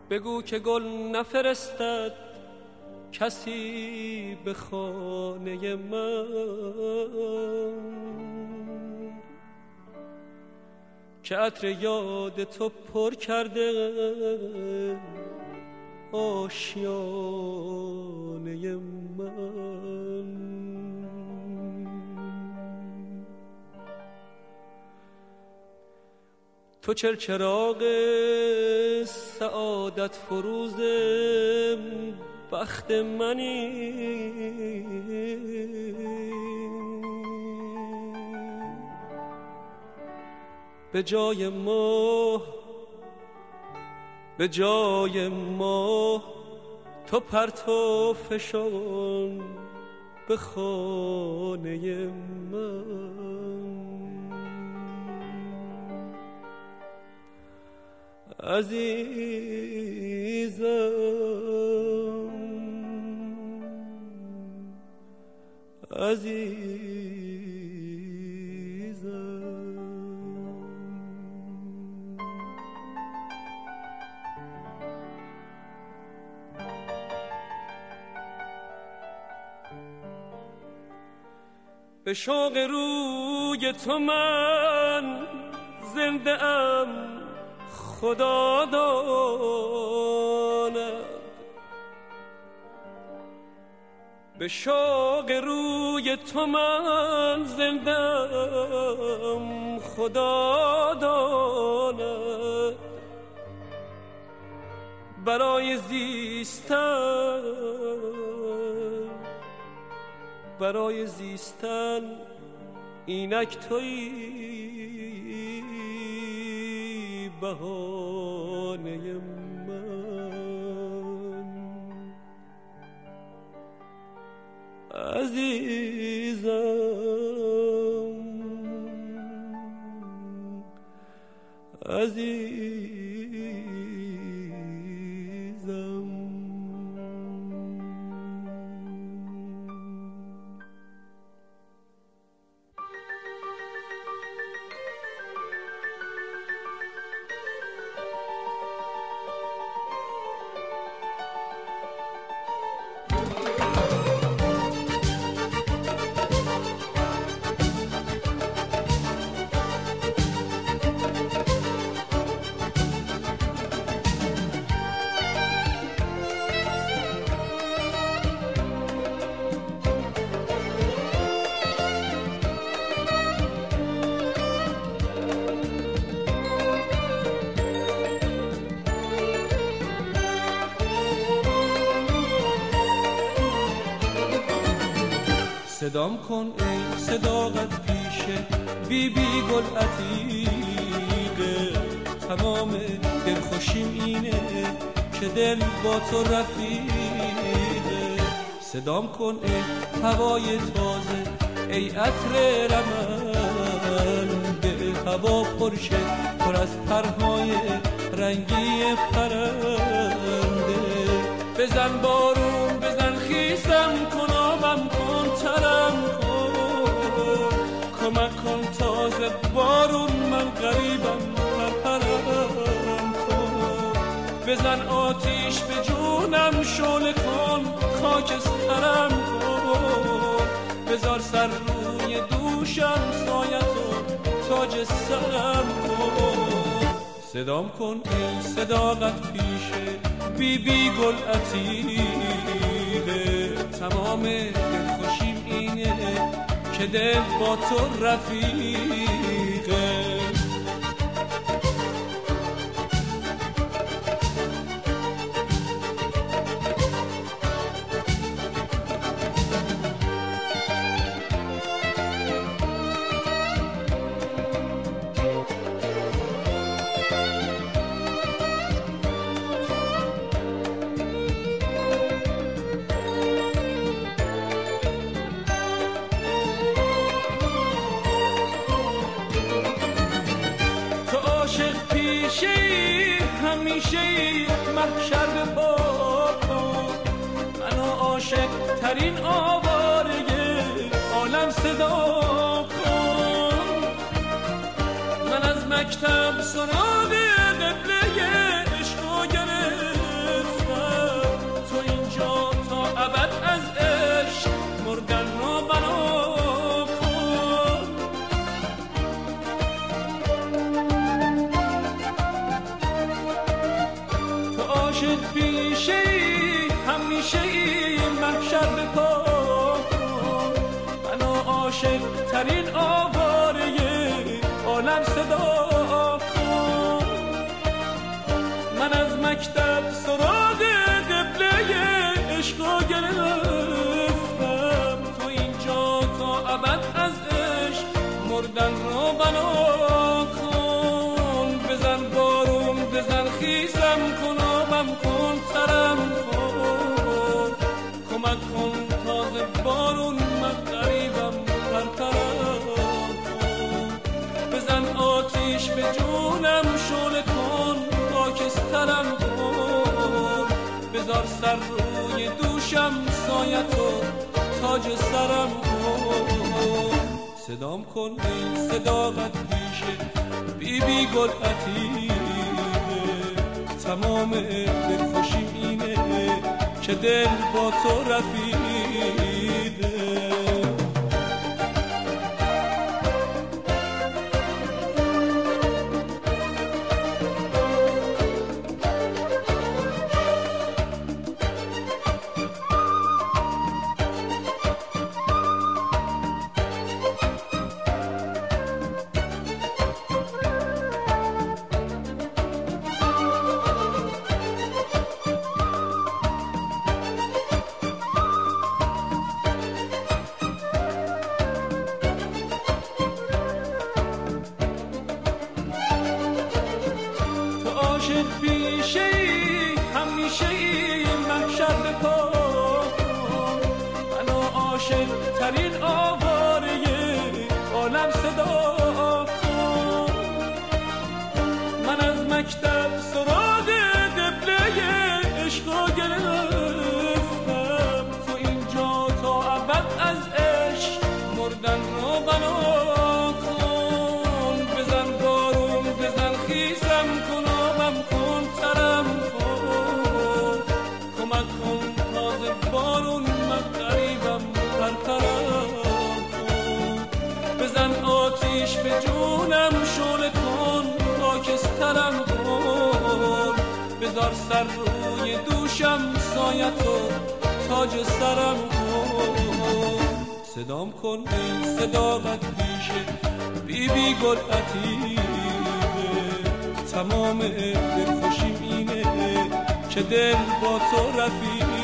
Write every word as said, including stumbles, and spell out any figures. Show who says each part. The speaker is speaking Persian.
Speaker 1: بگو که گل نفرستد کسی به خانه من، که عطر یاد تو پر کرده آشیانه من. تو چرچراغ سعادت فروز بخت منی، به جای ماه به جای ماه تو پرتو فشان به خانه من. عزیزم عزیزم به شوق روی تو من زنده ام خدا داند، به شوق روی تو من زندم خدا داند. برای زیستن برای زیستن اینک تویی بهانه من. عزیزم عزیزم صدام کن ای صداقت پیشه بی بی گل عتیقه، تمام دلخوشیم اینه که دل با تو رفیقه. صدام کن ای هوای تازه ای عطر رمن، به هوا پرشه پر از پرهای رنگی پرنده. بزن بارون بزن خیسم کن آبم کن ترم کن، کمک کن تازه بارون من غریبم پرپرم کن. بزن آتیش به جونم شعله کن خاکسترم کن، بذار سر روی دوشم سایتو تاج سرم کن. صدام کن ای صداقت پیشه بی بی گل عتیقه، تمام دلخوشیم اینه که دل با تو رفیقه. همیشه محشر به پا کن، منو عاشق ترین آواره عالم صدا کن. من از مکتب سراغ قبله عشقو گرفتم، عاشق بیشه ای همیشه ای محشر به پا منو عاشق ترین آواره عالم صدا کن من از مکتب سراغ قبله عشقا گرفتم تو اینجا تا ابد از عشق مردن رو بنا کن بزن بارون بزن خیزم کن آبم کن ترم کن کمک کن تازه بارون من غریبم پرپرم کن بزن آتیش به جونم شعله کن خاکسترم کن بذار سر روی دوشم سایتو تاج سرم کن صدام کن ای صداقت پیشه بی بی گل عتیقه تمام دلخوشیم اینه که دل با تو رفیقه عاشق بیشه ای همیشه ای محشر به پا منو عاشق ترین آواره عالم صدا کن من از مکتب سراغ قبله عشقا گرفتم تو اینجا تا ابد از عشق مردن رو بنا کن بزن بارون بزن خیزم کن کن ترم کن کمک کن تازه بارون من غریبم پرپرم کن بزن آتیش به جونم شعله کن خاکسترم کن بذار سر روی دوشم سایتو تاج سرم کن صدام کن ای صداقت پیشه بی بی گل عتیقه تمام دلخوشیم اینه که دل با تو رفیق